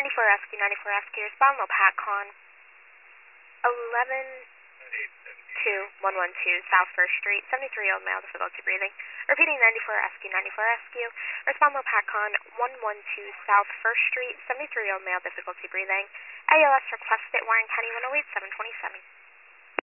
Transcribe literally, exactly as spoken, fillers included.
ninety-four Rescue, ninety-four Rescue, respond Lopatcon, eleven two one one two South First Street, seventy-three-year-old male, difficulty breathing. Repeating, ninety-four Rescue, ninety-four Rescue, respond Lopatcon, one one two South First Street, seventy-three-year-old male, difficulty breathing. A L S requested, Warren County one oh eight seven twenty-seven.